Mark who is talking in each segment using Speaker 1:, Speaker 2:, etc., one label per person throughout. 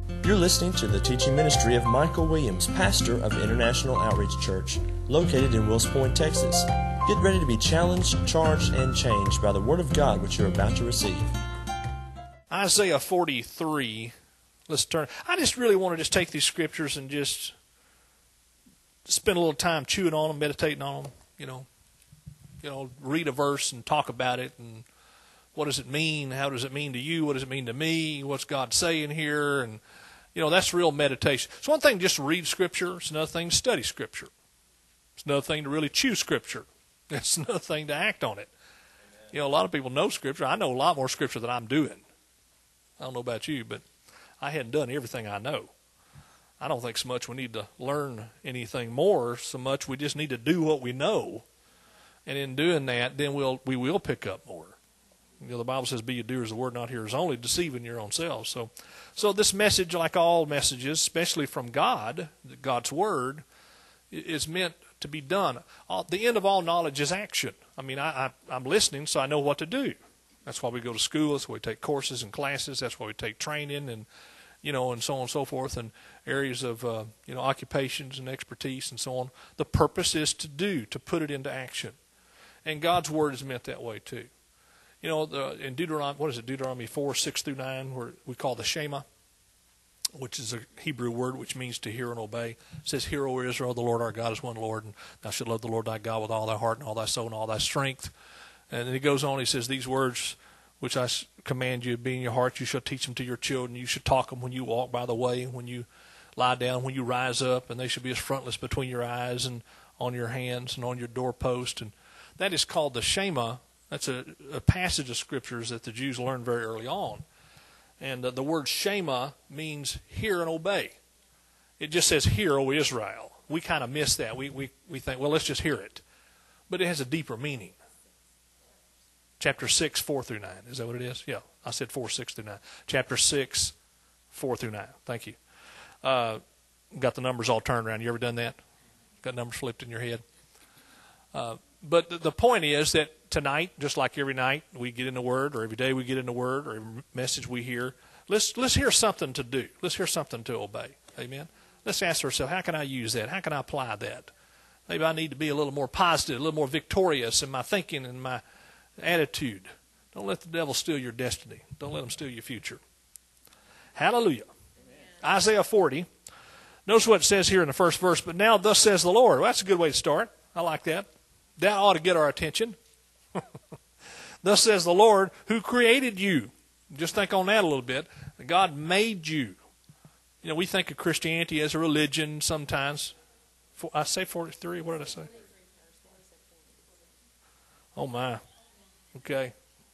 Speaker 1: You're listening to the teaching ministry of Michael Williams, pastor of International Outreach Church, located in Wills Point, Texas. Get ready to be challenged, charged, and changed by the Word of God which you're about to receive.
Speaker 2: Isaiah 43. Let's turn. I just really want to just take these scriptures and just spend a little time chewing on them, meditating on them. Read a verse and talk about it. And what does it mean? How does it mean to you? What does it mean to me? What's God saying here? And that's real meditation. It's one thing just to read Scripture. It's another thing to study Scripture. It's another thing to really chew Scripture. It's another thing to act on it. A lot of people know Scripture. I know a lot more Scripture than I'm doing. I don't know about you, but I hadn't done everything I know. I don't think so much we need to learn anything more, so much we just need to do what we know. And in doing that, then we will pick up more. The Bible says, be ye doers of the word, not hearers only, deceiving your own selves. So this message, like all messages, especially from God, God's word, is meant to be done. The end of all knowledge is action. I'm listening, so I know what to do. That's why we go to school. That's why we take courses and classes. That's why we take training and, and so on and so forth, and areas of, occupations and expertise and so on. The purpose is to put it into action. And God's word is meant that way too. In Deuteronomy 4, 6 through 9, where we call the Shema, which is a Hebrew word which means to hear and obey. It says, "Hear, O Israel, the Lord our God is one Lord, and thou shalt love the Lord thy God with all thy heart and all thy soul and all thy strength." And then he goes on, he says, "These words which I command you be in your heart, you shall teach them to your children. You should talk them when you walk by the way, when you lie down, when you rise up, and they shall be as frontlets between your eyes and on your hands and on your doorpost." And that is called the Shema. That's a passage of scriptures that the Jews learned very early on. And the word Shema means hear and obey. It just says, "Hear, O Israel." We kind of miss that. We think, well, let's just hear it. But it has a deeper meaning. Chapter 6, 4 through 9. Is that what it is? Yeah, I said 4, 6 through 9. Chapter 6, 4 through 9. Thank you. Got the numbers all turned around. You ever done that? Got numbers flipped in your head? But the point is that tonight, just like every night we get in the Word, or every day we get in the Word, or every message we hear, let's hear something to do. Let's hear something to obey. Amen? Let's ask ourselves, how can I use that? How can I apply that? Maybe I need to be a little more positive, a little more victorious in my thinking and my attitude. Don't let the devil steal your destiny. Don't let him steal your future. Hallelujah. Amen. Isaiah 40. Notice what it says here in the first verse. "But now thus says the Lord." Well, that's a good way to start. I like that. That ought to get our attention. "Thus says the Lord, who created you." Just think on that a little bit. God made you. We think of Christianity as a religion sometimes. I say 43. What did I say? Oh, my. Okay.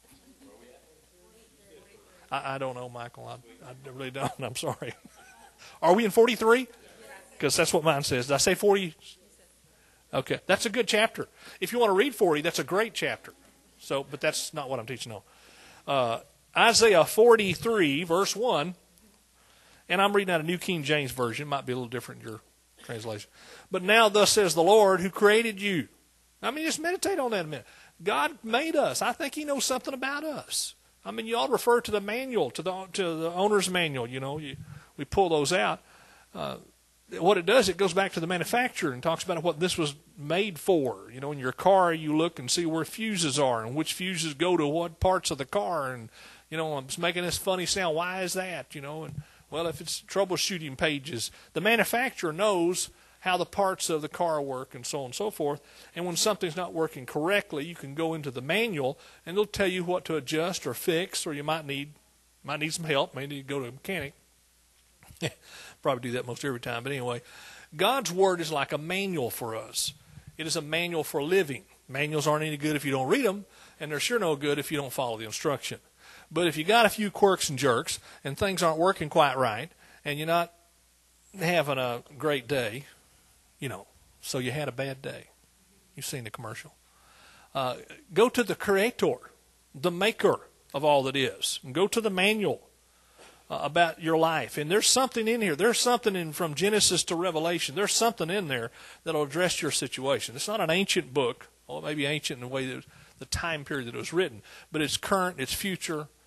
Speaker 2: I don't know, Michael. I really don't. I'm sorry. Are we in 43? Because that's what mine says. Did I say 40? Okay. That's a good chapter. If you want to read 40, that's a great chapter. But that's not what I'm teaching on. Isaiah 43, verse 1. And I'm reading out a New King James Version. It might be a little different in your translation. "But now thus says the Lord who created you." Just meditate on that a minute. God made us. I think he knows something about us. You ought to refer to the manual, to the owner's manual. We pull those out. What it does, it goes back to the manufacturer and talks about what this was made for. In your car, you look and see where fuses are and which fuses go to what parts of the car. And, it's making this funny sound. Why is that? Well, if it's troubleshooting pages, the manufacturer knows how the parts of the car work and so on and so forth. And when something's not working correctly, you can go into the manual and it'll tell you what to adjust or fix, or you might need some help, may need to go to a mechanic. Probably do that most every time. But anyway, God's word is like a manual for us. It is a manual for living. Manuals aren't any good if you don't read them, and they're sure no good if you don't follow the instruction. But if you got a few quirks and jerks, and things aren't working quite right, and you're not having a great day, so you had a bad day. You've seen the commercial. Go to the Creator, the maker of all that is, and go to the manual about your life. And there's something in here. There's something from Genesis to Revelation. There's something in there that will address your situation. It's not an ancient book. Well, it may be ancient in the way that the time period that it was written, but it's current, it's future,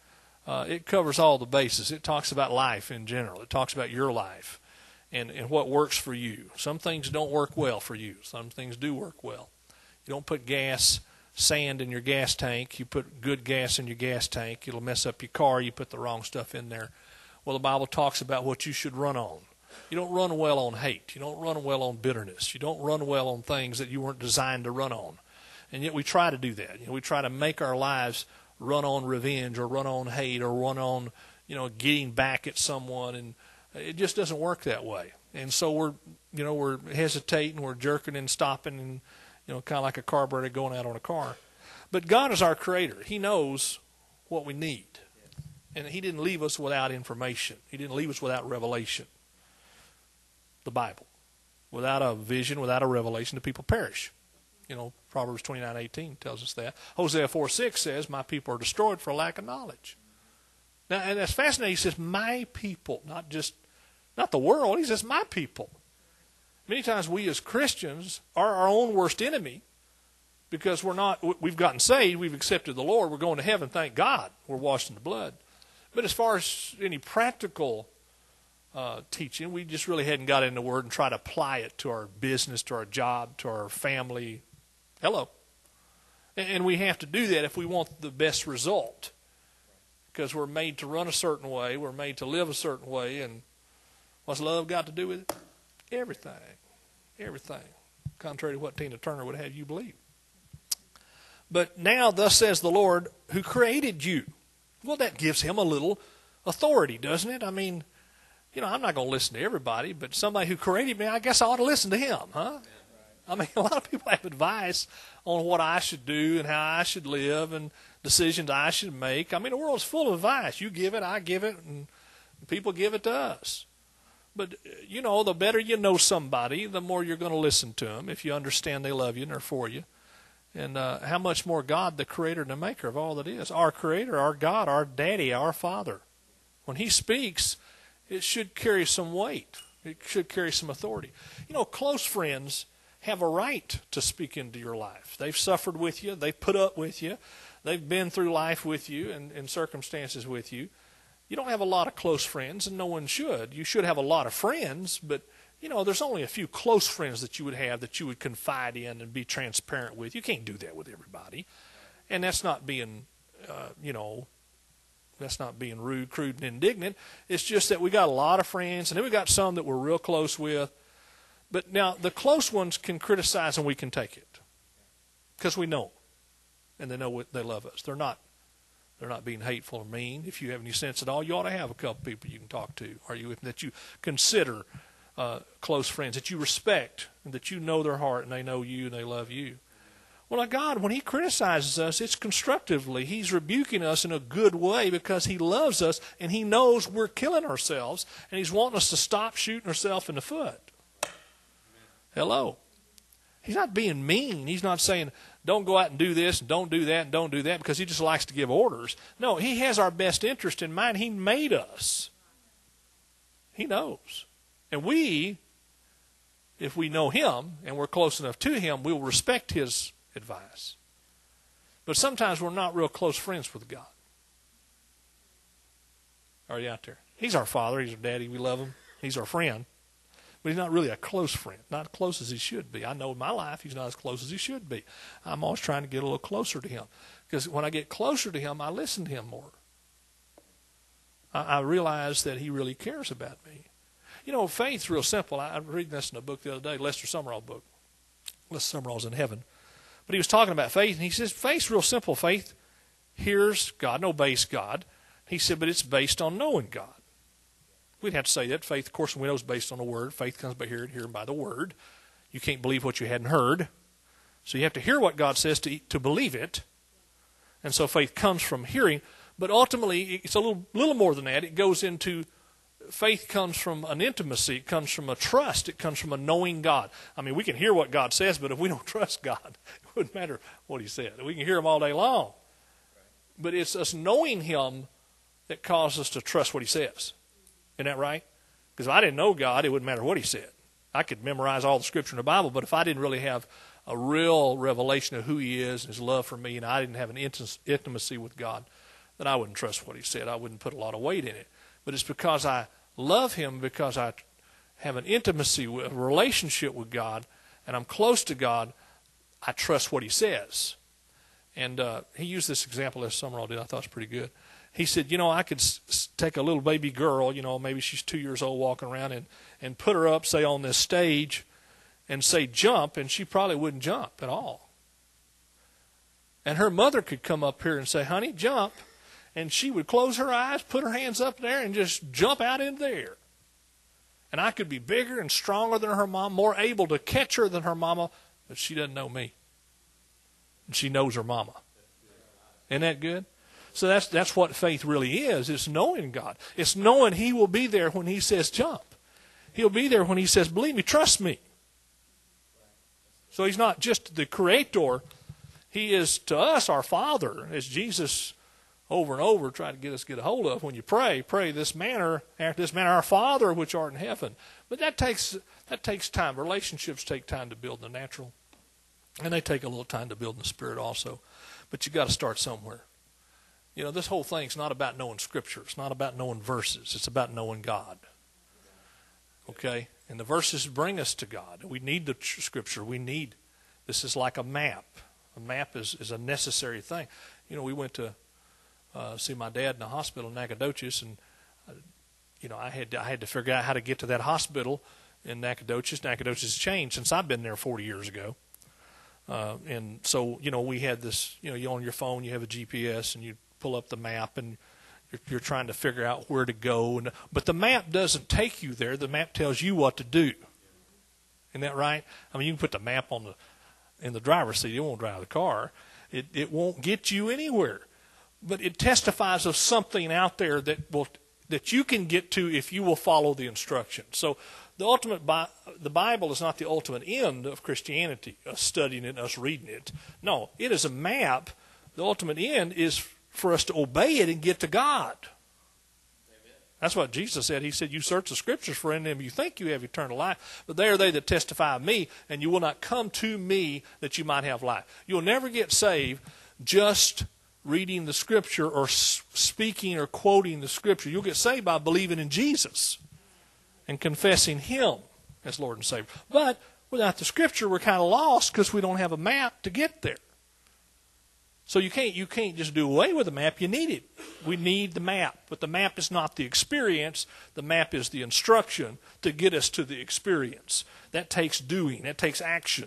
Speaker 2: It covers all the bases. It talks about life in general. It talks about your life and what works for you. Some things don't work well for you. Some things do work well. You don't put sand in your gas tank. You put good gas in your gas tank. It'll mess up your car. You put the wrong stuff in there. Well, the Bible talks about what you should run on. You don't run well on hate. You don't run well on bitterness. You don't run well on things that you weren't designed to run on. And yet we try to do that. We try to make our lives run on revenge or run on hate or run on, getting back at someone, and it just doesn't work that way. And so we're hesitating, we're jerking and stopping, and kind of like a carburetor going out on a car. But God is our creator. He knows what we need. And he didn't leave us without information. He didn't leave us without revelation. The Bible. Without a vision, without a revelation, the people perish. Proverbs 29:18 tells us that. Hosea 4:6 says, my people are destroyed for lack of knowledge. Now, and that's fascinating. He says, my people, not the world. He says, my people. Many times we as Christians are our own worst enemy because we've gotten saved, we've accepted the Lord, we're going to heaven, thank God, we're washed in the blood. But as far as any practical teaching, we just really hadn't got in the Word and tried to apply it to our business, to our job, to our family. Hello. And we have to do that if we want the best result. Because we're made to run a certain way, we're made to live a certain way, and what's love got to do with it? Everything. Everything. Contrary to what Tina Turner would have you believe. But now, thus says the Lord, who created you. Well, that gives him a little authority, doesn't it? I mean, I'm not going to listen to everybody, but somebody who created me, I guess I ought to listen to him, huh? I mean, a lot of people have advice on what I should do and how I should live and decisions I should make. I mean, the world's full of advice. You give it, I give it, and people give it to us. But, the better you know somebody, the more you're going to listen to them if you understand they love you and they're for you. And how much more God, the creator and the maker of all that is. Our creator, our God, our daddy, our father. When he speaks, it should carry some weight. It should carry some authority. Close friends have a right to speak into your life. They've suffered with you. They've put up with you. They've been through life with you and circumstances with you. You don't have a lot of close friends, and no one should. You should have a lot of friends, but, there's only a few close friends that you would have that you would confide in and be transparent with. You can't do that with everybody. And that's not being, that's not being rude, crude, and indignant. It's just that we got a lot of friends, and then we got some that we're real close with. But now the close ones can criticize and we can take it because we know them, and they know they love us. They're not being hateful or mean. If you have any sense at all, you ought to have a couple people you can talk to, that you consider close friends, that you respect, and that you know their heart and they know you and they love you. Well, God, when he criticizes us, it's constructively. He's rebuking us in a good way because he loves us and he knows we're killing ourselves and he's wanting us to stop shooting ourselves in the foot. Hello. He's not being mean. He's not saying, don't go out and do this and don't do that and don't do that because he just likes to give orders. No, he has our best interest in mind. He made us. He knows. And if we know him and we're close enough to him, we'll respect his advice. But sometimes we're not real close friends with God. Are you out there? He's our father. He's our daddy. We love him. He's our friend. But he's not really a close friend, not as close as he should be. I know in my life he's not as close as he should be. I'm always trying to get a little closer to him. Because when I get closer to him, I listen to him more. I realize that he really cares about me. Faith's real simple. I was reading this in a book the other day, Lester Sumrall book. Lester Sumrall's in heaven. But he was talking about faith, and he says, faith's real simple. Faith hears God and obeys God. He said, but it's based on knowing God. We'd have to say that. Faith, of course, we know is based on the Word. Faith comes by hearing, hearing by the Word. You can't believe what you hadn't heard. So you have to hear what God says to believe it. And so faith comes from hearing. But ultimately, it's a little more than that. It goes into, faith comes from an intimacy. It comes from a trust. It comes from a knowing God. I mean, we can hear what God says, but if we don't trust God, it wouldn't matter what he said. We can hear him all day long. But it's us knowing him that causes us to trust what he says. Isn't that right? Because if I didn't know God, it wouldn't matter what he said. I could memorize all the scripture in the Bible, but if I didn't really have a real revelation of who he is and his love for me, and I didn't have an intimacy with God, then I wouldn't trust what he said. I wouldn't put a lot of weight in it. But it's because I love him, because I have an intimacy, a relationship with God, and I'm close to God, I trust what he says. And he used this example last summer. I thought it was pretty good. He said, I could take a little baby girl, maybe she's 2 years old, walking around, and put her up, say, on this stage and say jump, and she probably wouldn't jump at all. And her mother could come up here and say, honey, jump. And she would close her eyes, put her hands up there, and just jump out in there. And I could be bigger and stronger than her mom, more able to catch her than her mama, but she doesn't know me. And she knows her mama. Isn't that good? So that's what faith really is. It's knowing God. It's knowing he will be there when he says jump. He'll be there when he says, believe me, trust me. So he's not just the creator. He is to us our Father, as Jesus over and over tried to get a hold of. When you pray this manner, after this manner, our Father which art in heaven. But that takes time. Relationships take time to build in the natural, and they take a little time to build in the spirit also. But you got to start somewhere. This whole thing's not about knowing Scripture. It's not about knowing verses. It's about knowing God. Okay? And the verses bring us to God. We need the Scripture. This is like a map. A map is a necessary thing. We went to see my dad in the hospital in Nacogdoches, and I had to figure out how to get to that hospital in Nacogdoches. Nacogdoches has changed since I've been there 40 years ago. And so, we had this, you on your phone, you have a GPS, and you pull up the map, and you're trying to figure out where to go. But the map doesn't take you there. The map tells you what to do. Isn't that right? I mean, you can put the map in the driver's seat. It won't drive the car. It won't get you anywhere. But it testifies of something out there that you can get to if you will follow the instructions. So the Bible is not the ultimate end of Christianity, us studying it, us reading it. No, it is a map. The ultimate end is for us to obey it and get to God. Amen. That's what Jesus said. He said, you search the Scriptures, for in them you think you have eternal life, but they are they that testify of me, and you will not come to me that you might have life. You'll never get saved just reading the Scripture or speaking or quoting the Scripture. You'll get saved by believing in Jesus and confessing him as Lord and Savior. But without the Scripture, we're kind of lost because we don't have a map to get there. So you can't just do away with the map. You need it. We need the map. But the map is not the experience. The map is the instruction to get us to the experience. That takes doing. That takes action.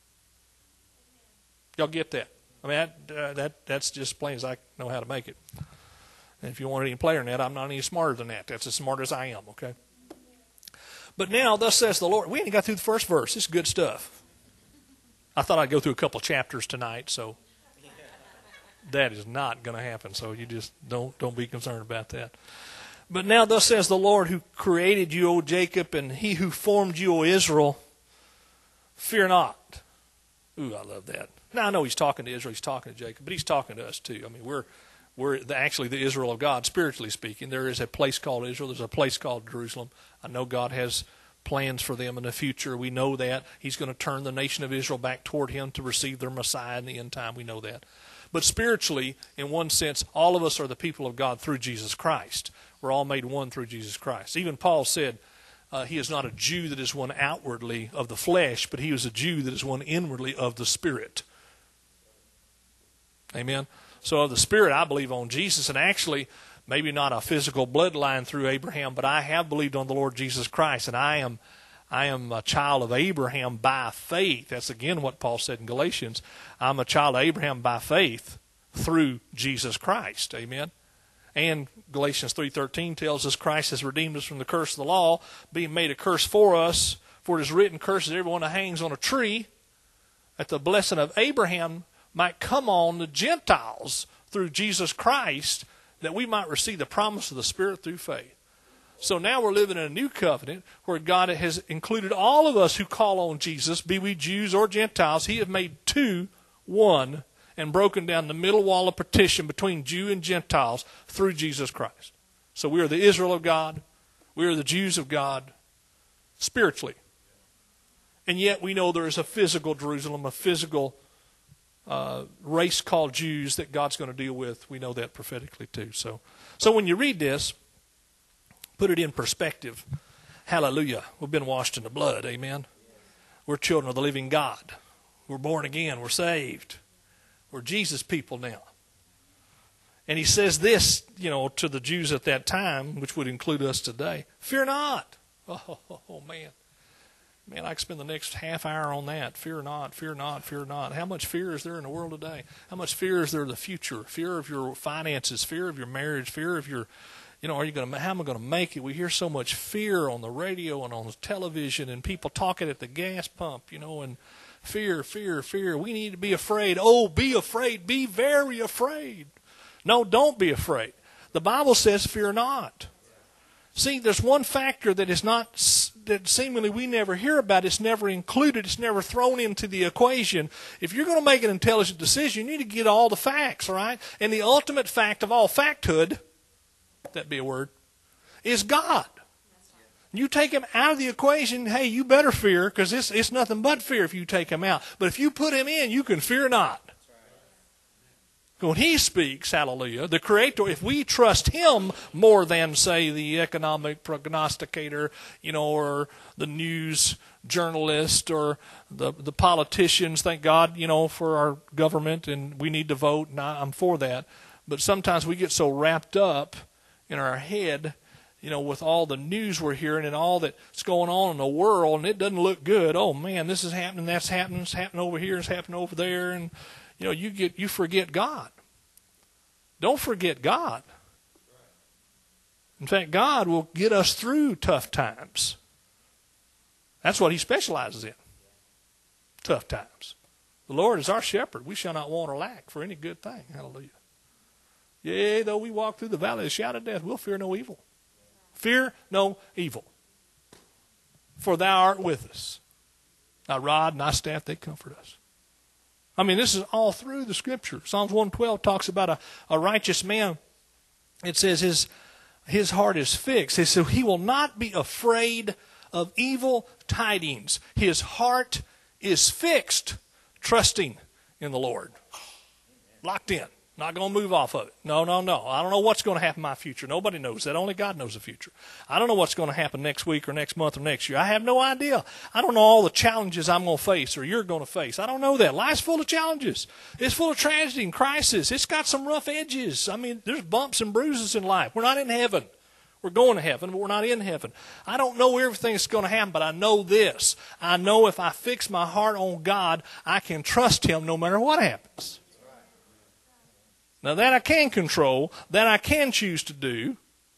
Speaker 2: Y'all get that? I mean, that's just plain as I know how to make it. And if you want any player in that, I'm not any smarter than that. That's as smart as I am, okay? But now, thus says the Lord. We ain't got through the first verse. It's good stuff. I thought I'd go through a couple chapters tonight, so that is not going to happen. So you just don't be concerned about that. But now, thus says the Lord who created you, O Jacob, and he who formed you, O Israel, fear not. Ooh, I love that. Now, I know he's talking to Israel, he's talking to Jacob, but he's talking to us too. I mean, we're actually the Israel of God, spiritually speaking. There is a place called Israel. There's a place called Jerusalem. I know God has plans for them in the future. We know that. He's going to turn the nation of Israel back toward him to receive their Messiah in the end time. We know that. But spiritually, in one sense, all of us are the people of God through Jesus Christ. We're all made one through Jesus Christ. Even Paul said he is not a Jew that is one outwardly of the flesh, but he is a Jew that is one inwardly of the Spirit. Amen? So of the Spirit, I believe on Jesus, and actually, maybe not a physical bloodline through Abraham, but I have believed on the Lord Jesus Christ, and I am a child of Abraham by faith. That's again what Paul said in Galatians. I'm a child of Abraham by faith through Jesus Christ. Amen? And Galatians 3:13 tells us Christ has redeemed us from the curse of the law, being made a curse for us. For it is written, curses everyone that hangs on a tree, that the blessing of Abraham might come on the Gentiles through Jesus Christ, that we might receive the promise of the Spirit through faith. So now we're living in a new covenant where God has included all of us who call on Jesus, be we Jews or Gentiles. He has made two one and broken down the middle wall of partition between Jew and Gentiles through Jesus Christ. So we are the Israel of God. We are the Jews of God spiritually. And yet we know there is a physical Jerusalem, a physical race called Jews that God's going to deal with. We know that prophetically too. So when you read this, put it in perspective. Hallelujah. We've been washed in the blood. Amen. We're children of the living God. We're born again. We're saved. We're Jesus people now. And he says this, to the Jews at that time, which would include us today. Fear not. Oh man. Man, I could spend the next half hour on that. Fear not, fear not, fear not. How much fear is there in the world today? How much fear is there of the future? Fear of your finances, fear of your marriage, fear of your, how am I going to make it? We hear so much fear on the radio and on the television and people talking at the gas pump, and fear, fear, fear. We need to be afraid. Oh, be afraid. Be very afraid. No, don't be afraid. The Bible says fear not. See, there's one factor that that seemingly we never hear about. It's never included. It's never thrown into the equation. If you're going to make an intelligent decision, you need to get all the facts, all right? And the ultimate fact of all facthood, that be a word, is God. You take him out of the equation, hey, you better fear, because it's nothing but fear if you take him out. But if you put him in, you can fear not. When he speaks, hallelujah, the Creator, if we trust him more than, say, the economic prognosticator, or the news journalist or the politicians, thank God, for our government, and we need to vote, and I'm for that. But sometimes we get so wrapped up in our head, with all the news we're hearing and all that's going on in the world, and it doesn't look good. Oh, man, this is happening, that's happening, it's happening over here, it's happening over there, and you forget God. Don't forget God. In fact, God will get us through tough times. That's what he specializes in. Tough times. The Lord is our shepherd. We shall not want or lack for any good thing. Hallelujah. Yea, though we walk through the valley of the shadow of death, we'll fear no evil. Fear no evil. For thou art with us. Thy rod and thy staff, they comfort us. I mean, this is all through the Scripture. Psalms 112 talks about a righteous man. It says his heart is fixed. It says he will not be afraid of evil tidings. His heart is fixed, trusting in the Lord. Locked in. Not going to move off of it. No. I don't know what's going to happen in my future. Nobody knows that. Only God knows the future. I don't know what's going to happen next week or next month or next year. I have no idea. I don't know all the challenges I'm going to face or you're going to face. I don't know that. Life's full of challenges. It's full of tragedy and crisis. It's got some rough edges. I mean, there's bumps and bruises in life. We're not in heaven. We're going to heaven, but we're not in heaven. I don't know everything that's going to happen, but I know this. I know if I fix my heart on God, I can trust him no matter what happens. Now that I can control, that I can choose to do.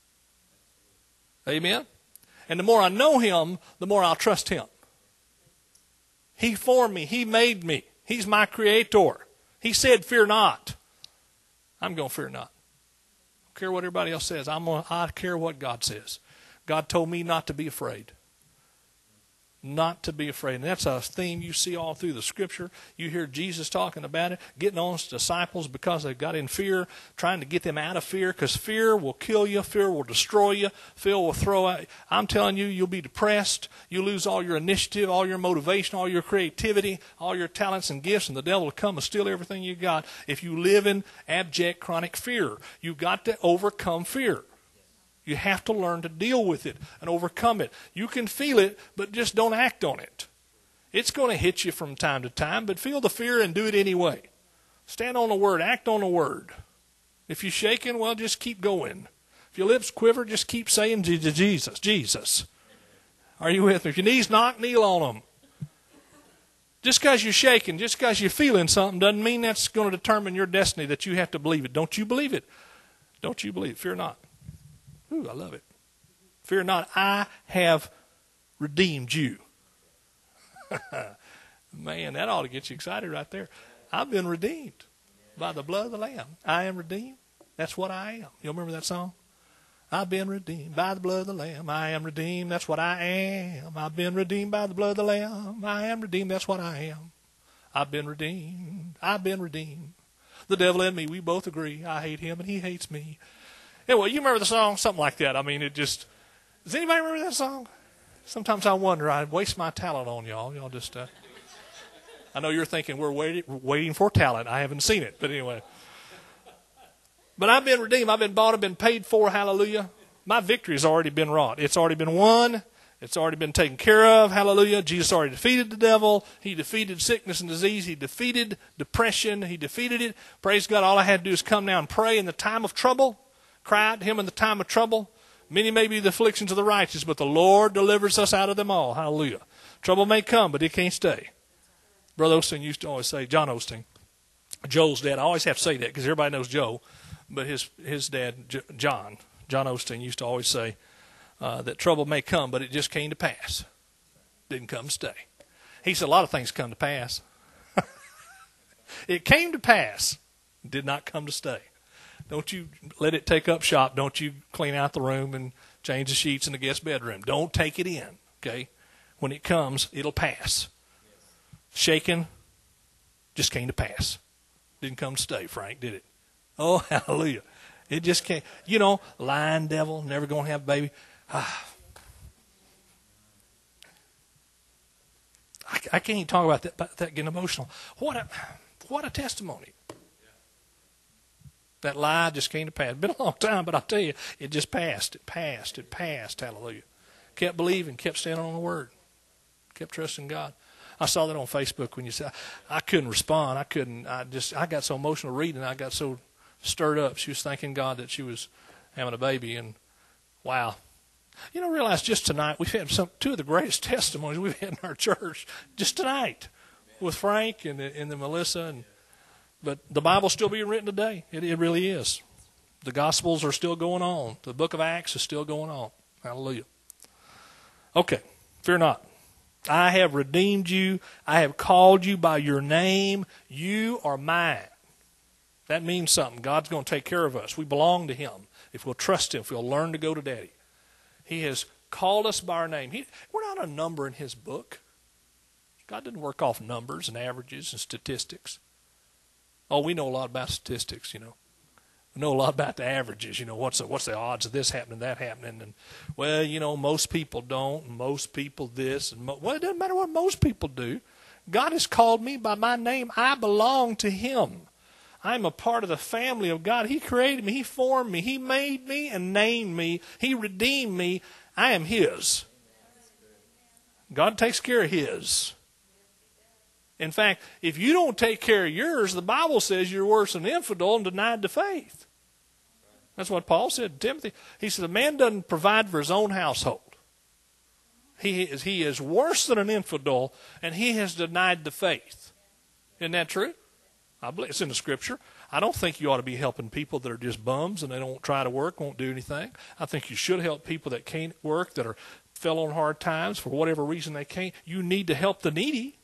Speaker 2: Amen? And the more I know him, the more I'll trust him. He formed me. He made me. He's my creator. He said, fear not. I'm going to fear not. I don't care what everybody else says. I care what God says. God told me not to be afraid. Not to be afraid. And that's a theme you see all through the Scripture. You hear Jesus talking about it, getting on his disciples because they got in fear, trying to get them out of fear, because fear will kill you, fear will destroy you, fear will throw out. I'm telling you, you'll be depressed. You'll lose all your initiative, all your motivation, all your creativity, all your talents and gifts, and the devil will come and steal everything you got if you live in abject chronic fear. You've got to overcome fear. You have to learn to deal with it and overcome it. You can feel it, but just don't act on it. It's going to hit you from time to time, but feel the fear and do it anyway. Stand on the Word. Act on the Word. If you're shaking, well, just keep going. If your lips quiver, just keep saying Jesus, Jesus. Are you with me? If your knees knock, kneel on them. Just because you're shaking, just because you're feeling something doesn't mean that's going to determine your destiny, that you have to believe it. Don't you believe it? Don't you believe it? Fear not. Ooh, I love it. Fear not, I have redeemed you. Man, that ought to get you excited right there. I've been redeemed by the blood of the Lamb. I am redeemed. That's what I am. You remember that song? I've been redeemed by the blood of the Lamb. I am redeemed. That's what I am. I've been redeemed by the blood of the Lamb. I am redeemed. That's what I am. I've been redeemed. I've been redeemed. The devil and me, we both agree. I hate him and he hates me. Anyway, you remember the song? Something like that. I mean, it just... Does anybody remember that song? Sometimes I wonder. I waste my talent on y'all. Y'all just... I know you're thinking we're waiting for talent. I haven't seen it, but anyway. But I've been redeemed. I've been bought. I've been paid for. Hallelujah. My victory has already been wrought. It's already been won. It's already been taken care of. Hallelujah. Jesus already defeated the devil. He defeated sickness and disease. He defeated depression. He defeated it. Praise God. All I had to do is come now and pray in the time of trouble. Cry out to him in the time of trouble. Many may be the afflictions of the righteous, but the Lord delivers us out of them all. Hallelujah. Trouble may come, but it can't stay. Brother Osteen used to always say, John Osteen, Joel's dad, I always have to say that because everybody knows Joe, but his dad, John Osteen, used to always say that trouble may come, but it just came to pass. Didn't come to stay. He said a lot of things come to pass. It came to pass, did not come to stay. Don't you let it take up shop. Don't you clean out the room and change the sheets in the guest bedroom. Don't take it in, okay? When it comes, it'll pass. Shaken, just came to pass. Didn't come to stay, Frank, did it? Oh, hallelujah. It just can't. You know, lying devil, never going to have a baby. I can't even talk about that getting emotional. What a testimony. That lie just came to pass. It's been a long time, but I'll tell you, it just passed. It passed. Hallelujah. Kept believing, kept standing on the word, kept trusting God. I saw that on Facebook when you said, I couldn't respond. I got so emotional reading. I got so stirred up. She was thanking God that she was having a baby, and wow. You know, realize just tonight, we've had two of the greatest testimonies we've had in our church just tonight with Frank and the Melissa. But the Bible's still being written today. It really is. The Gospels are still going on. The book of Acts is still going on. Hallelujah. Okay, fear not. I have redeemed you. I have called you by your name. You are mine. That means something. God's going to take care of us. We belong to him if we'll trust him, if we'll learn to go to Daddy. He has called us by our name. We're not a number in his book. God didn't work off numbers and averages and statistics. Oh, we know a lot about statistics, you know. We know a lot about the averages, you know, what's the odds of this happening, that happening. And, well, you know, most people don't, and most people this. Well, it doesn't matter what most people do. God has called me by my name. I belong to him. I'm a part of the family of God. He created me. He formed me. He made me and named me. He redeemed me. I am his. God takes care of his. In fact, if you don't take care of yours, the Bible says you're worse than an infidel and denied the faith. That's what Paul said to Timothy. He said, a man doesn't provide for his own household. He is worse than an infidel, and he has denied the faith. Isn't that true? I believe it's in the Scripture. I don't think you ought to be helping people that are just bums and they don't try to work, won't do anything. I think you should help people that can't work, that fell on hard times for whatever reason they can't. You need to help the needy.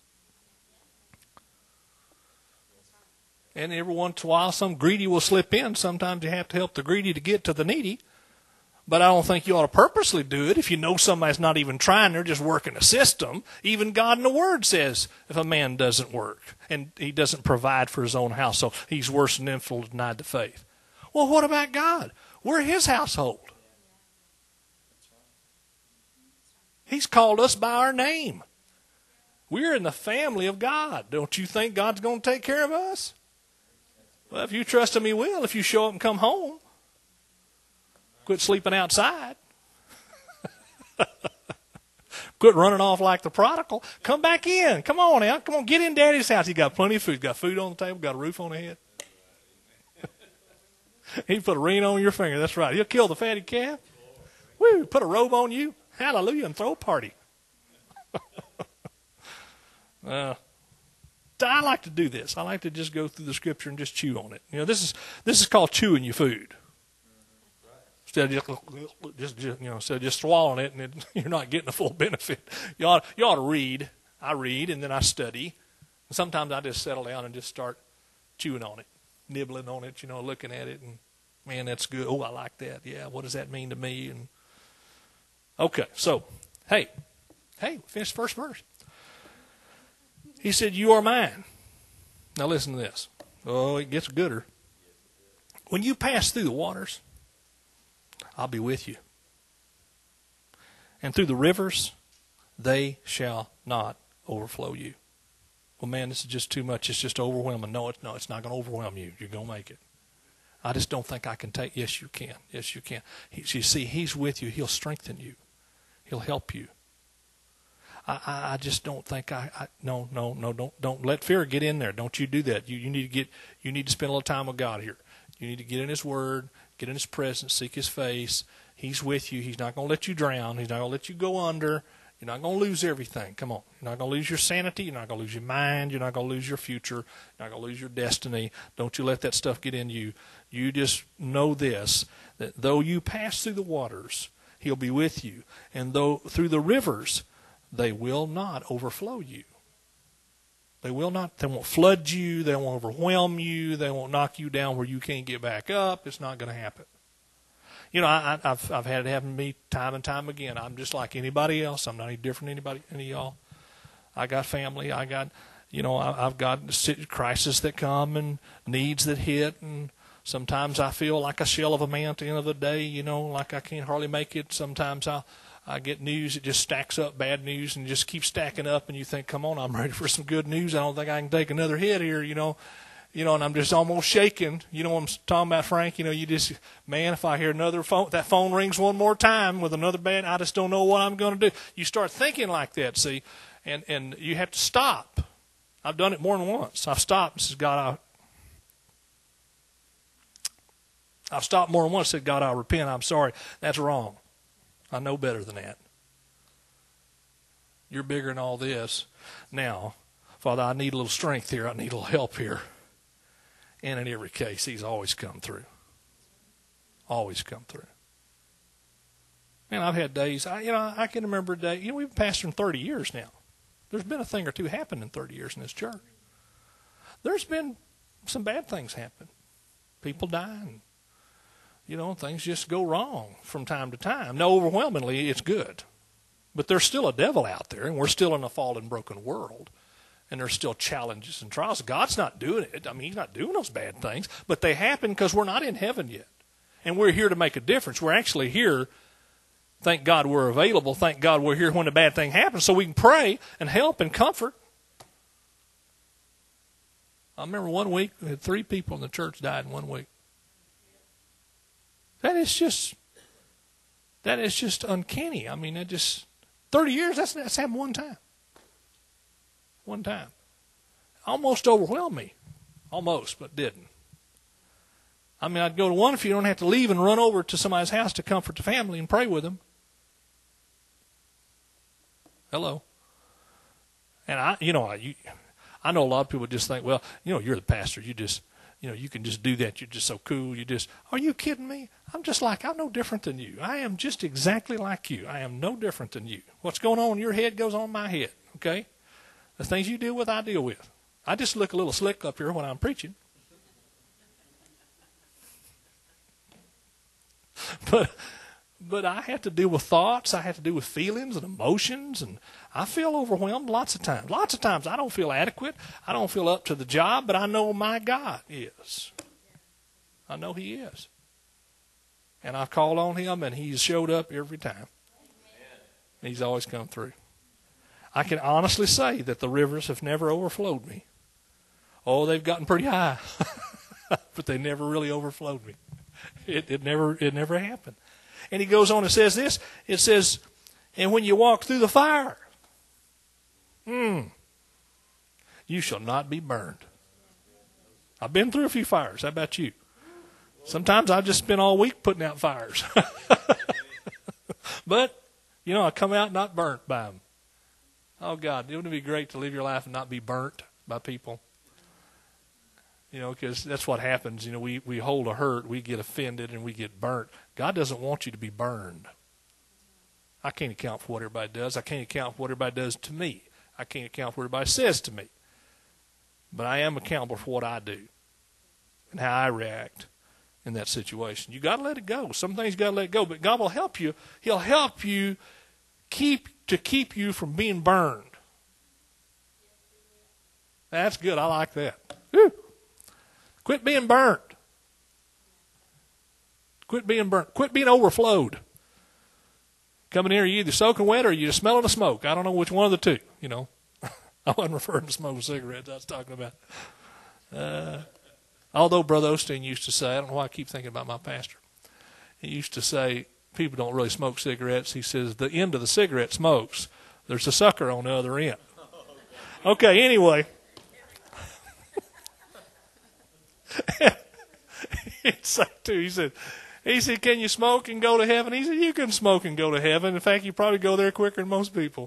Speaker 2: And every once in a while, some greedy will slip in. Sometimes you have to help the greedy to get to the needy. But I don't think you ought to purposely do it if you know somebody's not even trying. They're just working a system. Even God in the Word says if a man doesn't work and he doesn't provide for his own household, he's worse than infidel, denied the faith. Well, what about God? We're his household. He's called us by our name. We're in the family of God. Don't you think God's going to take care of us? Well, if you trust him, he will. If you show up and come home. Quit sleeping outside. Quit running off like the prodigal. Come back in. Come on now. Come on, get in Daddy's house. He got plenty of food. Got food on the table. Got a roof on the head. He put a ring on your finger. That's right. He'll kill the fatted calf. Woo! Put a robe on you. Hallelujah! And throw a party. I like to do this. I like to just go through the Scripture and just chew on it. You know, this is called chewing your food. Instead of just swallowing it and you're not getting the full benefit. You ought to read. I read and then I study. And sometimes I just settle down and just start chewing on it, nibbling on it, looking at it, and man, that's good. Oh, I like that. Yeah, what does that mean to me? And okay, so hey, finish the first verse. He said, you are mine. Now listen to this. Oh, it gets gooder. When you pass through the waters, I'll be with you. And through the rivers, they shall not overflow you. well, man, this is just too much. It's just overwhelming. No, it's not going to overwhelm you. You're going to make it. I just don't think I can take. Yes, you can. Yes, you can. You see, He's with you. He'll strengthen you. He'll help you. I just don't think no, don't let fear get in there. Don't you do that. You need to spend a little time with God here. You need to get in His Word, get in His presence, seek His face. He's with you. He's not going to let you drown. He's not going to let you go under. You're not going to lose everything. Come on. You're not going to lose your sanity. You're not going to lose your mind. You're not going to lose your future. You're not going to lose your destiny. Don't you let that stuff get in you. You just know this, that though you pass through the waters, He'll be with you. And though through the rivers, they will not overflow you. They will not. They won't flood you. They won't overwhelm you. They won't knock you down where you can't get back up. It's not going to happen. You know, I've had it happen to me time and time again. I'm just like anybody else. I'm not any different than any of y'all. I got family. I've got crises that come and needs that hit, and sometimes I feel like a shell of a man at the end of the day. You know, like I can't hardly make it. Sometimes I get news that just stacks up, bad news, and just keeps stacking up, and you think, come on, I'm ready for some good news. I don't think I can take another hit here, and I'm just almost shaking. You know what I'm talking about, Frank? You just, man, if I hear that phone rings one more time with another bad, I just don't know what I'm going to do. You start thinking like that, see, and you have to stop. I've done it more than once. I've stopped and said, God, I've stopped more than once and said, God, I repent. I'm sorry. That's wrong. I know better than that. You're bigger than all this. Now, Father, I need a little strength here. I need a little help here. And in every case, He's always come through. Always come through. Man, I've had days, I can remember a day, we've been pastoring 30 years now. There's been a thing or two happen in 30 years in this church. There's been some bad things happen. People die, and, things just go wrong from time to time. Now, overwhelmingly, it's good. But there's still a devil out there, and we're still in a fallen, broken world. And there's still challenges and trials. God's not doing it. I mean, He's not doing those bad things. But they happen because we're not in heaven yet. And we're here to make a difference. We're actually here. Thank God we're available. Thank God we're here when a bad thing happens so we can pray and help and comfort. I remember one week, we had 3 people in the church died in 1 week. That is just uncanny. I mean, 30 years, that's happened one time. One time. Almost overwhelmed me. Almost, but didn't. I mean, I'd go to one if you don't have to leave and run over to somebody's house to comfort the family and pray with them. Hello. And I know a lot of people just think, well, you're the pastor. You just, you can just do that. You're just so cool. Are you kidding me? I'm no different than you. I am just exactly like you. I am no different than you. What's going on in your head goes on in my head, okay? The things you deal with, I deal with. I just look a little slick up here when I'm preaching. But I have to deal with thoughts. I have to deal with feelings and emotions. And I feel overwhelmed lots of times. Lots of times I don't feel adequate. I don't feel up to the job. But I know my God is. I know He is. And I've called on Him, and He's showed up every time. He's always come through. I can honestly say that the rivers have never overflowed me. Oh, they've gotten pretty high, but they never really overflowed me. It never happened. And he goes on and says this. It says, and when you walk through the fire, you shall not be burned. I've been through a few fires. How about you? Sometimes I just spend all week putting out fires. But, I come out not burnt by them. Oh, God, wouldn't it be great to live your life and not be burnt by people? Because that's what happens. We hold a hurt, we get offended, and we get burnt. God doesn't want you to be burned. I can't account for what everybody does. I can't account for what everybody does to me. I can't account for what everybody says to me. But I am accountable for what I do and how I react in that situation. You got to let it go. Some things you got to let go, but God will help you. He'll help you keep you from being burned. That's good. I like that. Whew. Quit being burnt. Quit being burnt. Quit being overflowed. Coming here, you're either soaking wet or you're smelling the smoke. I don't know which one of the two, I wasn't referring to smoking cigarettes. I was talking about. Although Brother Osteen used to say, I don't know why I keep thinking about my pastor. He used to say, people don't really smoke cigarettes. He says, the end of the cigarette smokes. There's a sucker on the other end. Okay, anyway. He said, can you smoke and go to heaven? He said, you can smoke and go to heaven. In fact, you probably go there quicker than most people.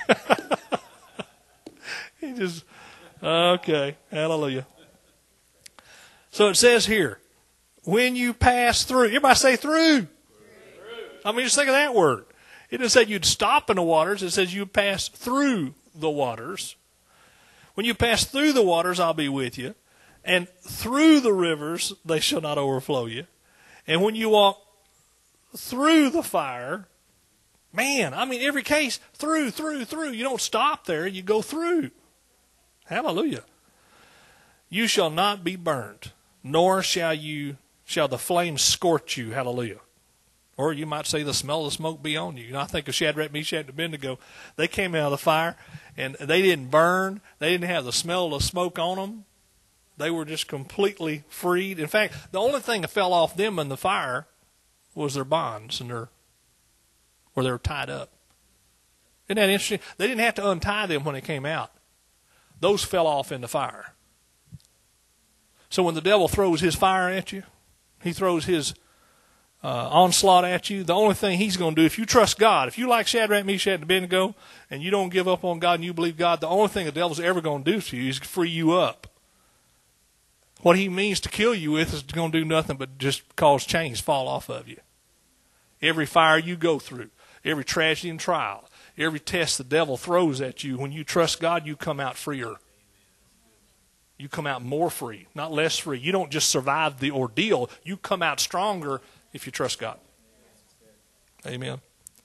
Speaker 2: Okay, hallelujah. So it says here, when you pass through, everybody say through. I mean, just think of that word. It didn't say you'd stop in the waters. It says you pass through the waters. When you pass through the waters, I'll be with you. And through the rivers, they shall not overflow you. And when you walk through the fire, man, I mean, every case, through. You don't stop there. You go through. Hallelujah. You shall not be burnt, nor shall the flames scorch you. Hallelujah. Or you might say the smell of the smoke be on you. You know, I think of Shadrach, Meshach, and Abednego. They came out of the fire, and they didn't burn. They didn't have the smell of the smoke on them. They were just completely freed. In fact, the only thing that fell off them in the fire was their bonds and where they were tied up. Isn't that interesting? They didn't have to untie them when they came out. Those fell off in the fire. So when the devil throws his fire at you, he throws his onslaught at you, the only thing he's going to do, if you trust God, if you like Shadrach, Meshach, and Abednego, and you don't give up on God and you believe God, the only thing the devil's ever going to do to you is free you up. What he means to kill you with is going to do nothing but just cause chains fall off of you. Every fire you go through, every tragedy and trial, every test the devil throws at you, when you trust God, you come out freer. You come out more free, not less free. You don't just survive the ordeal. You come out stronger if you trust God. Amen.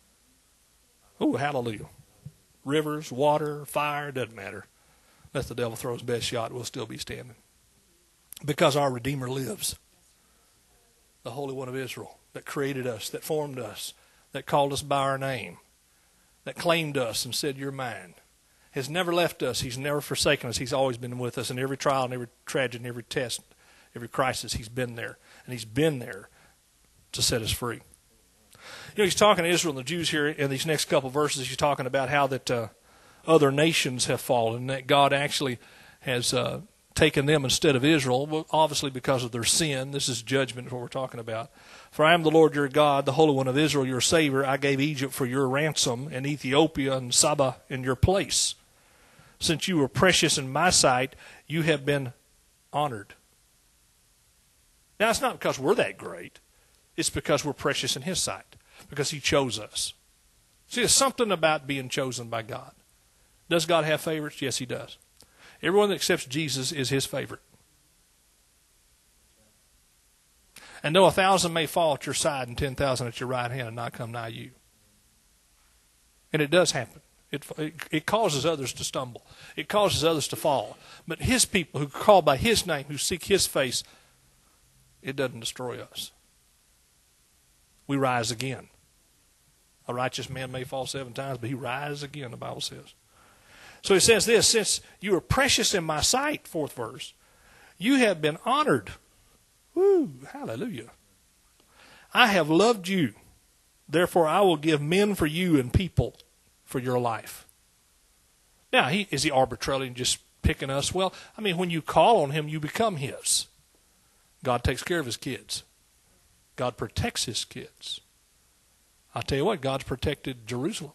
Speaker 2: Oh, hallelujah. Rivers, water, fire, doesn't matter. Let the devil throw his best shot, we'll still be standing. Because our Redeemer lives. The Holy One of Israel that created us, that formed us, that called us by our name, that claimed us and said, you're mine, has never left us. He's never forsaken us. He's always been with us in every trial and every tragedy and every test, every crisis. He's been there. And he's been there to set us free. You know, he's talking to Israel and the Jews here in these next couple of verses. He's talking about how that other nations have fallen, and that God actually has taken them instead of Israel, well, obviously because of their sin. This is judgment, what we're talking about. For I am the Lord your God, the Holy One of Israel, your Savior. I gave Egypt for your ransom, and Ethiopia and Saba in your place. Since you were precious in my sight, you have been honored. Now, it's not because we're that great. It's because we're precious in his sight, because he chose us. See, there's something about being chosen by God. Does God have favorites? Yes, he does. Everyone that accepts Jesus is his favorite. And though 1,000 may fall at your side and 10,000 at your right hand and not come nigh you. And it does happen. It causes others to stumble. It causes others to fall. But his people who call by his name, who seek his face, it doesn't destroy us. We rise again. A righteous man may fall 7 times, but he rises again, the Bible says. So it says this, since you are precious in my sight, 4th verse, you have been honored. Woo, hallelujah. I have loved you. Therefore, I will give men for you and people for your life. Now, is he arbitrarily just picking us? Well, I mean, when you call on him, you become his. God takes care of his kids. God protects his kids. I'll tell you what, God's protected Jerusalem.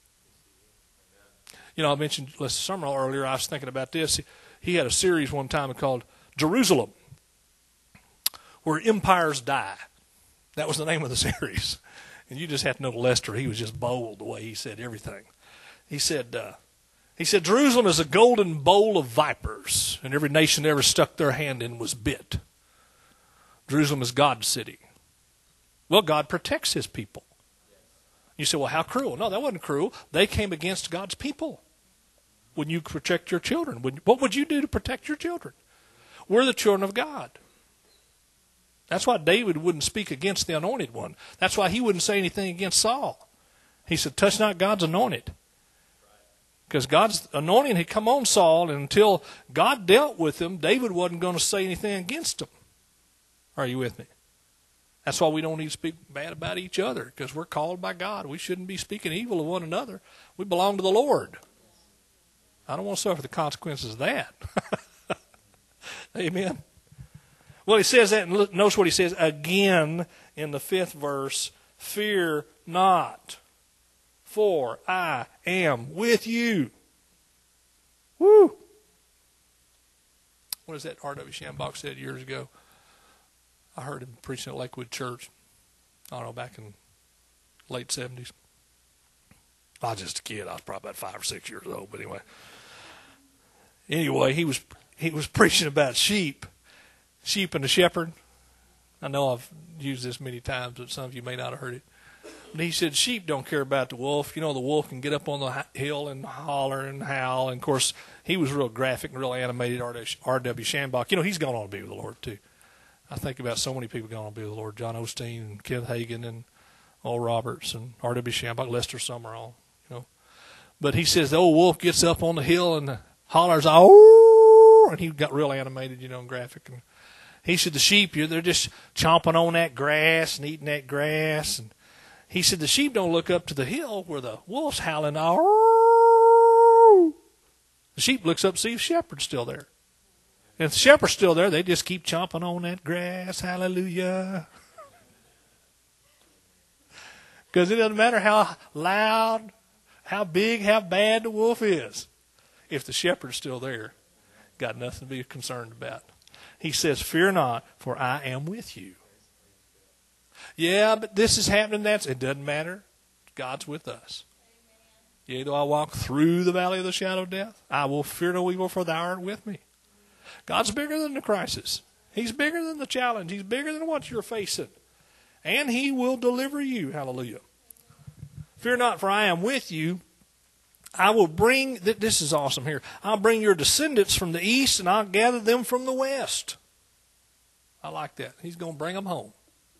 Speaker 2: You know, I mentioned last summer earlier, I was thinking about this. He had a series one time called Jerusalem, where empires die. That was the name of the series. And you just have to know Lester, he was just bold the way he said everything. He said, Jerusalem is a golden bowl of vipers, and every nation ever stuck their hand in was bit. Jerusalem is God's city. Well, God protects his people. You say, well, how cruel? No, that wasn't cruel. They came against God's people. When you protect your children, what would you do to protect your children? We're the children of God. That's why David wouldn't speak against the anointed one. That's why he wouldn't say anything against Saul. He said, touch not God's anointed. Because God's anointing had come on Saul, and until God dealt with him, David wasn't going to say anything against him. Are you with me? That's why we don't need to speak bad about each other, because we're called by God. We shouldn't be speaking evil of one another. We belong to the Lord. I don't want to suffer the consequences of that. Amen. Well, he says that, and notice what he says again in the 5th verse. Fear not, for I am with you. Woo! What is that R.W. Shambach said years ago? I heard him preaching at Lakewood Church. I don't know, back in late 70s. I was just a kid. I was probably about 5 or 6 years old, but anyway. Anyway, he was preaching about sheep and the shepherd. I know I've used this many times, but some of you may not have heard it. But he said sheep don't care about the wolf. You know, the wolf can get up on the hill and holler and howl. And, of course, he was real graphic and real animated, R.W. Shambach. You know, he's gone on to be with the Lord, too. I think about so many people going on to be with the Lord. John Osteen and Kenneth Hagin and Oral Roberts and R.W. Shambach, Lester Summerall, you know. But he says the old wolf gets up on the hill and hollers, oh, and he got real animated, you know, and graphic. And he said the sheep, they're just chomping on that grass and eating that grass. And he said the sheep don't look up to the hill where the wolf's howling, oh. The sheep looks up to see if the shepherd's still there. And if the shepherd's still there, they just keep chomping on that grass. Hallelujah. Because it doesn't matter how loud, how big, how bad the wolf is. If the shepherd's still there, got nothing to be concerned about. He says, fear not, for I am with you. Yeah, but this is happening. It doesn't matter. God's with us. Yea, though I walk through the valley of the shadow of death, I will fear no evil, for thou art with me. God's bigger than the crisis. He's bigger than the challenge. He's bigger than what you're facing. And he will deliver you. Hallelujah. Fear not, for I am with you. I will bring, this is awesome here, I'll bring your descendants from the east, and I'll gather them from the west. I like that. He's going to bring them home.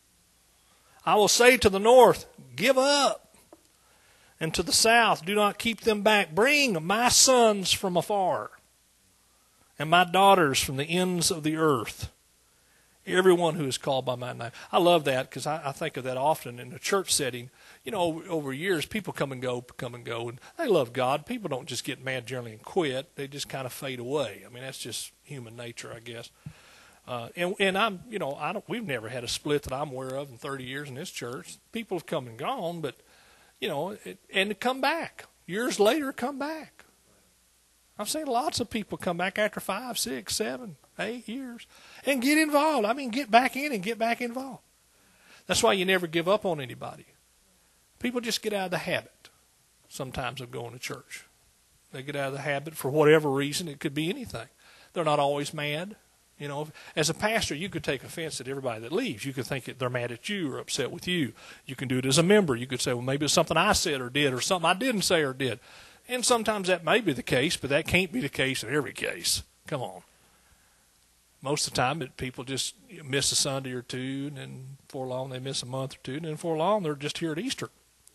Speaker 2: I will say to the north, give up. And to the south, do not keep them back. Bring my sons from afar, and my daughters from the ends of the earth. Everyone who is called by my name. I love that because I think of that often in a church setting. You know, over years, people come and go, and they love God. People don't just get mad generally and quit. They just kind of fade away. I mean, that's just human nature, I guess. And I'm, you know, we've never had a split that I'm aware of in 30 years in this church. People have come and gone, but, you know, and come back. Years later, come back. I've seen lots of people come back after 5, 6, 7, 8 years and get involved. I mean, get back in and get back involved. That's why you never give up on anybody. People just get out of the habit sometimes of going to church. They get out of the habit for whatever reason. It could be anything. They're not always mad. You know, as a pastor, you could take offense at everybody that leaves. You could think that they're mad at you or upset with you. You can do it as a member. You could say, well, maybe it's something I said or did or something I didn't say or did. And sometimes that may be the case, but that can't be the case in every case. Come on. Most of the time, people just miss a Sunday or two, and then before long they miss a month or two, and then before long they're just here at Easter.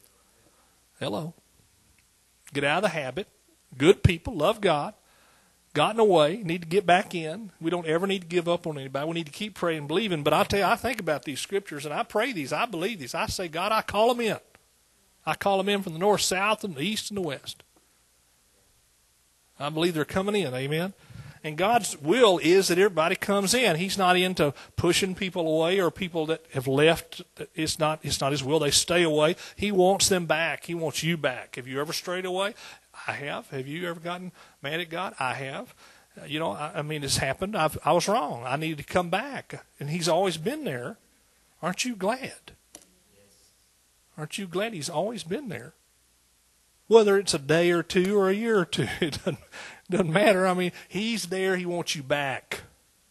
Speaker 2: Hello. Get out of the habit. Good people, love God. Gotten away, need to get back in. We don't ever need to give up on anybody. We need to keep praying and believing. But I tell you, I think about these scriptures, and I pray these. I believe these. I say, God, I call them in. I call them in from the north, south, and the east, and the west. I believe they're coming in, amen? And God's will is that everybody comes in. He's not into pushing people away or people that have left. It's not His will. They stay away. He wants them back. He wants you back. Have you ever strayed away? I have. Have you ever gotten mad at God? I have. You know, I mean, it's happened. I was wrong. I needed to come back. And He's always been there. Aren't you glad? Aren't you glad He's always been there? Whether it's a day or two or a year or two, it doesn't matter. I mean, He's there. He wants you back.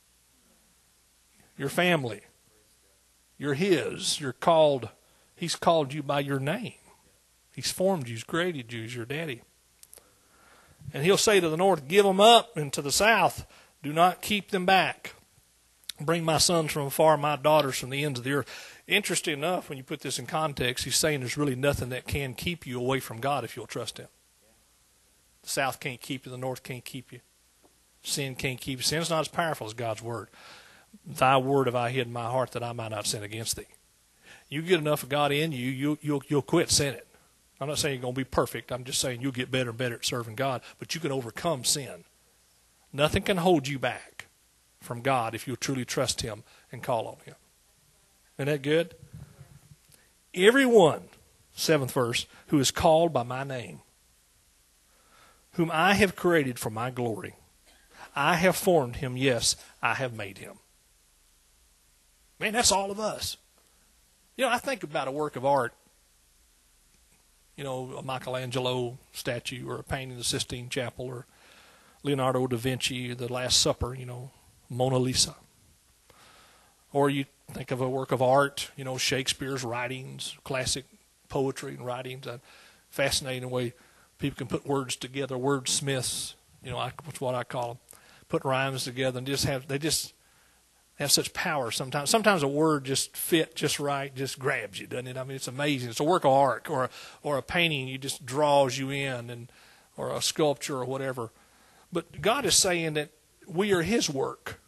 Speaker 2: Your family. You're His. You're called. He's called you by your name. He's formed you. He's created you. He's your daddy. And He'll say to the north, give them up, and to the south, do not keep them back. Bring my sons from afar, my daughters from the ends of the earth. Interesting enough, when you put this in context, He's saying there's really nothing that can keep you away from God if you'll trust Him. The south can't keep you. The north can't keep you. Sin can't keep you. Sin's not as powerful as God's word. Thy word have I hid in my heart that I might not sin against thee. You get enough of God in you, you'll quit sinning. I'm not saying you're going to be perfect. I'm just saying you'll get better and better at serving God. But you can overcome sin. Nothing can hold you back from God if you truly trust him and call on him. Isn't that good? Everyone, 7th verse, who is called by my name, whom I have created for my glory, I have formed him, yes, I have made him. Man, that's all of us. You know, I think about a work of art, you know, a Michelangelo statue or a painting in the Sistine Chapel or Leonardo da Vinci, The Last Supper, you know, Mona Lisa. Or you think of a work of art, you know, Shakespeare's writings, classic poetry and writings. A fascinating way people can put words together, wordsmiths, you know, that's what I call them. Put rhymes together and they just have such power sometimes. Sometimes a word just fit just right, just grabs you, doesn't it? I mean, it's amazing. It's a work of art or a painting, it just draws you in, or a sculpture or whatever. But God is saying that we are his work.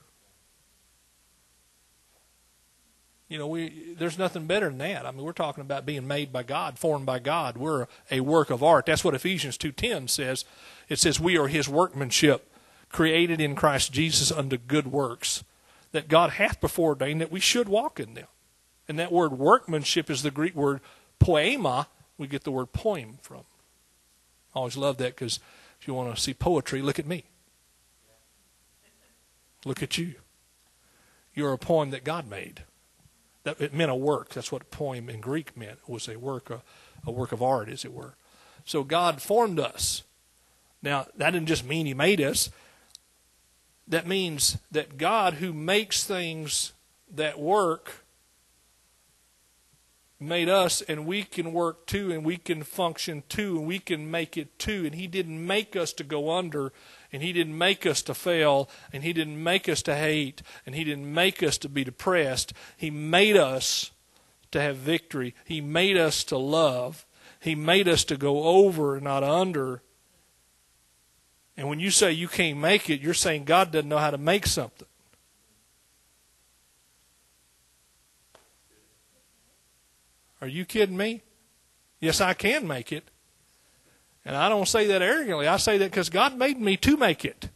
Speaker 2: You know, there's nothing better than that. I mean, we're talking about being made by God, formed by God. We're a work of art. That's what Ephesians 2:10 says. It says we are his workmanship, created in Christ Jesus unto good works, that God hath before ordained that we should walk in them. And that word workmanship is the Greek word poema. We get the word poem from. I always love that because if you want to see poetry, look at me. Look at you. You're a poem that God made. That it meant a work. That's what poem in Greek meant. It was a work of art, as it were. So God formed us. Now, that didn't just mean he made us. That means that God, who makes things that work, made us, and we can work too, and we can function too, and we can make it too. And he didn't make us to go under, and he didn't make us to fail, and he didn't make us to hate, and he didn't make us to be depressed. He made us to have victory. He made us to love. He made us to go over and not under. And when you say you can't make it, you're saying God doesn't know how to make something. Are you kidding me? Yes, I can make it. And I don't say that arrogantly. I say that because God made me to make it.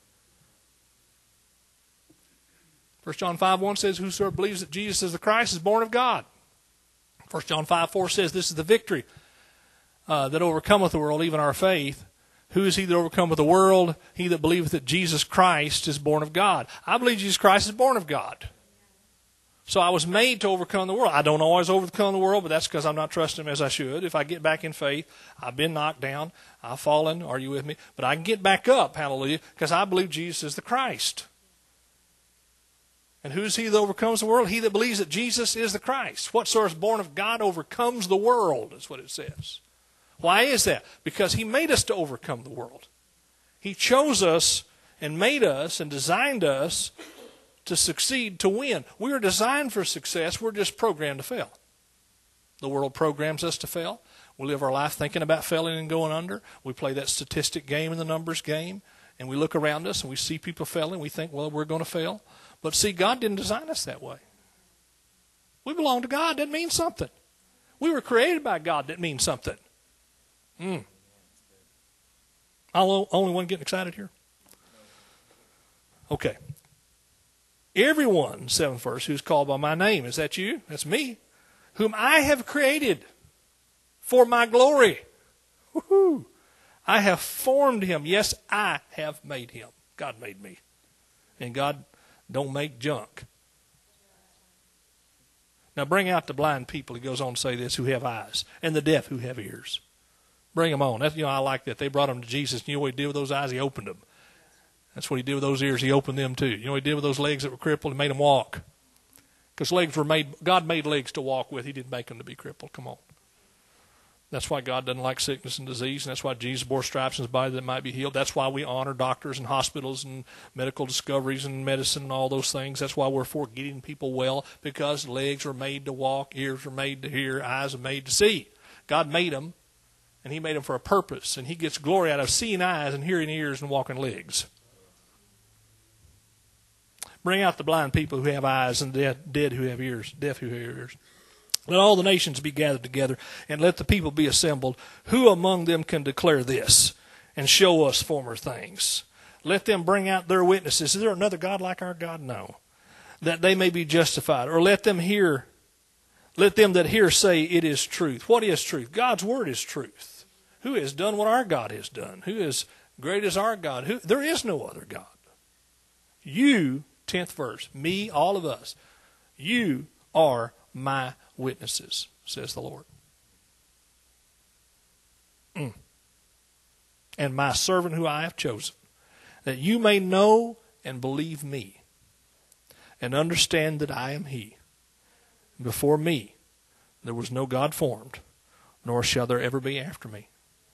Speaker 2: 1 John 5:1 says, whosoever believes that Jesus is the Christ is born of God. 1 John 5:4 says, this is the victory that overcometh the world, even our faith. Who is he that overcometh the world? He that believeth that Jesus Christ is born of God. I believe Jesus Christ is born of God. So I was made to overcome the world. I don't always overcome the world, but that's because I'm not trusting him as I should. If I get back in faith, I've been knocked down, I've fallen, are you with me? But I can get back up, hallelujah, because I believe Jesus is the Christ. And who is he that overcomes the world? He that believes that Jesus is the Christ. Whatsoever is born of God overcomes the world, is what it says. Why is that? Because he made us to overcome the world. He chose us and made us and designed us to succeed, to win. We are designed for success. We're just programmed to fail. The world programs us to fail. We live our life thinking about failing and going under. We play that statistic game and the numbers game, and we look around us and we see people failing. We think, well, we're going to fail. But see, God didn't design us that way. We belong to God. That means something. We were created by God. That means something. I'm the only one getting excited here? Okay. Everyone, 7th verse, who's called by my name. Is that you? That's me. Whom I have created for my glory. Woo-hoo. I have formed him. Yes, I have made him. God made me. And God don't make junk. Now bring out the blind people, he goes on to say this, who have eyes, and the deaf who have ears. Bring them on. That's, I like that. They brought them to Jesus. And you know what he did with those eyes? He opened them. That's what he did with those ears. He opened them too. You know what he did with those legs that were crippled? He made them walk. Because legs were made, God made legs to walk with. He didn't make them to be crippled. Come on. That's why God doesn't like sickness and disease. And that's why Jesus bore stripes in his body that it might be healed. That's why we honor doctors and hospitals and medical discoveries and medicine and all those things. That's why we're for getting people well. Because legs are made to walk, ears are made to hear, eyes are made to see. God made them. And he made them for a purpose. And he gets glory out of seeing eyes and hearing ears and walking legs. Bring out the blind people who have eyes and dead who have ears, deaf who have ears. Let all the nations be gathered together, and let the people be assembled. Who among them can declare this and show us former things? Let them bring out their witnesses. Is there another God like our God? No. That they may be justified. Or let them that hear say it is truth. What is truth? God's word is truth. Who has done what our God has done? Who is great as our God? There is no other God. You, 10th verse, me, all of us, you are my witnesses, says the Lord. And my servant who I have chosen, that you may know and believe me, and understand that I am he. Before me there was no God formed, nor shall there ever be after me.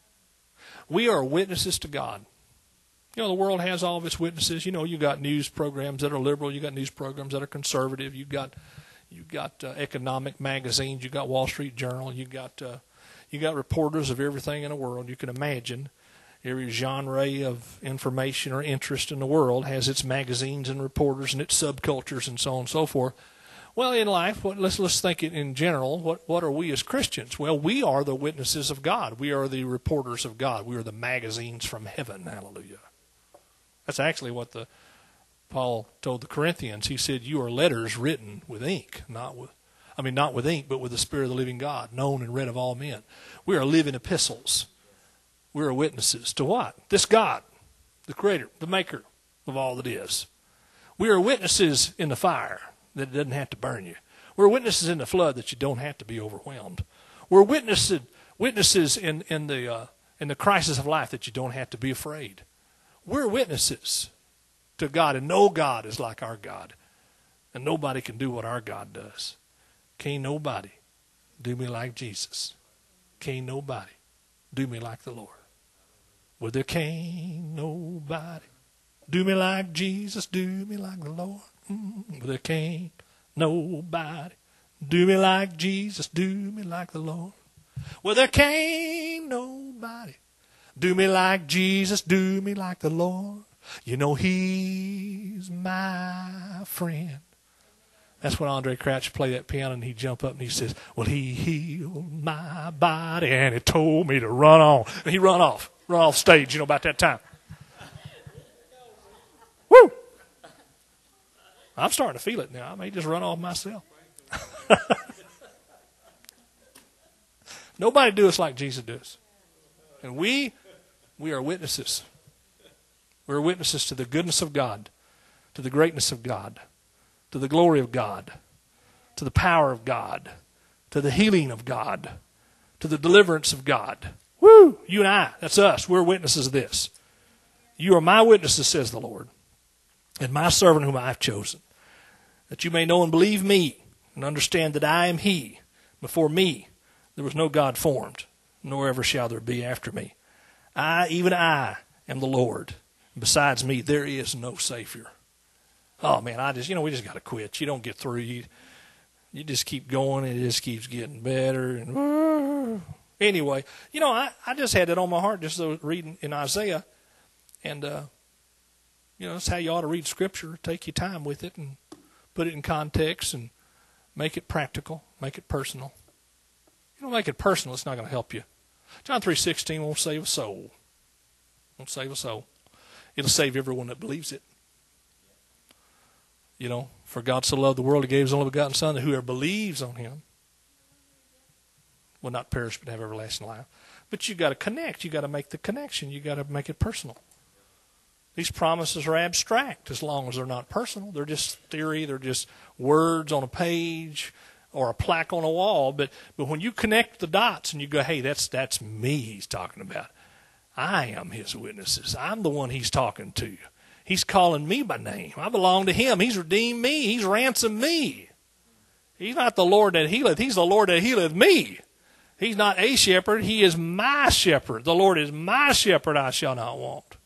Speaker 2: We are witnesses to God. You know, the world has all of its witnesses. You know, you got news programs that are liberal, you got news programs that are conservative, you got economic magazines, you got Wall Street Journal, you got reporters of everything in the world you can imagine. Every genre of information or interest in the world has its magazines and reporters and its subcultures and so on and so forth. Well, in life, let's think it in general. What are we as Christians? Well, we are the witnesses of God. We are the reporters of God. We are the magazines from heaven. Hallelujah. That's actually what Paul told the Corinthians. He said, "You are letters written with ink, not with ink, but with the Spirit of the living God, known and read of all men." We are living epistles. We are witnesses to what? This God, the Creator, the Maker of all that is. We are witnesses in the fire that it doesn't have to burn you. We're witnesses in the flood that you don't have to be overwhelmed. We're witnesses in the crisis of life that you don't have to be afraid. We're witnesses to God, and no God is like our God. And nobody can do what our God does. Can't nobody do me like Jesus. Can't nobody do me like the Lord. Well, there can't nobody do me like Jesus, do me like the Lord. Well, there can't nobody do me like Jesus, do me like the Lord. Well, there can't nobody do me like Jesus, do me like the Lord. You know, he's my friend. That's when Andre Crouch played that piano, and he'd jump up and he says, "Well, he healed my body and he told me to run on." And he run off stage, about that time. Woo! I'm starting to feel it now. I may just run off myself. Nobody do us like Jesus does. And we are witnesses. We're witnesses to the goodness of God, to the greatness of God, to the glory of God, to the power of God, to the healing of God, to the deliverance of God. Woo! You and I, that's us. We're witnesses of this. You are my witnesses, says the Lord, and my servant whom I have chosen, that you may know and believe me, and understand that I am he. Before me there was no God formed, nor ever shall there be after me. Even I, am the Lord. Besides me, there is no Savior. Oh, man, we just got to quit. You don't get through. You just keep going, and it just keeps getting better. And anyway, I just had that on my heart just reading in Isaiah. And, that's how you ought to read Scripture. Take your time with it and put it in context and make it practical, make it personal. You don't make it personal, it's not going to help you. John 3:16 won't save a soul. Won't save a soul. It'll save everyone that believes it. For God so loved the world, he gave his only begotten Son, that whoever believes on him will not perish but have everlasting life. But you got to connect. You got to make the connection. You got to make it personal. These promises are abstract as long as they're not personal. They're just theory. They're just words on a page or a plaque on a wall. But when you connect the dots and you go, hey, that's me he's talking about. I am his witnesses. I'm the one he's talking to. He's calling me by name. I belong to him. He's redeemed me. He's ransomed me. He's not the Lord that healeth. He's the Lord that healeth me. He's not a shepherd. He is my shepherd. The Lord is my shepherd. I shall not want.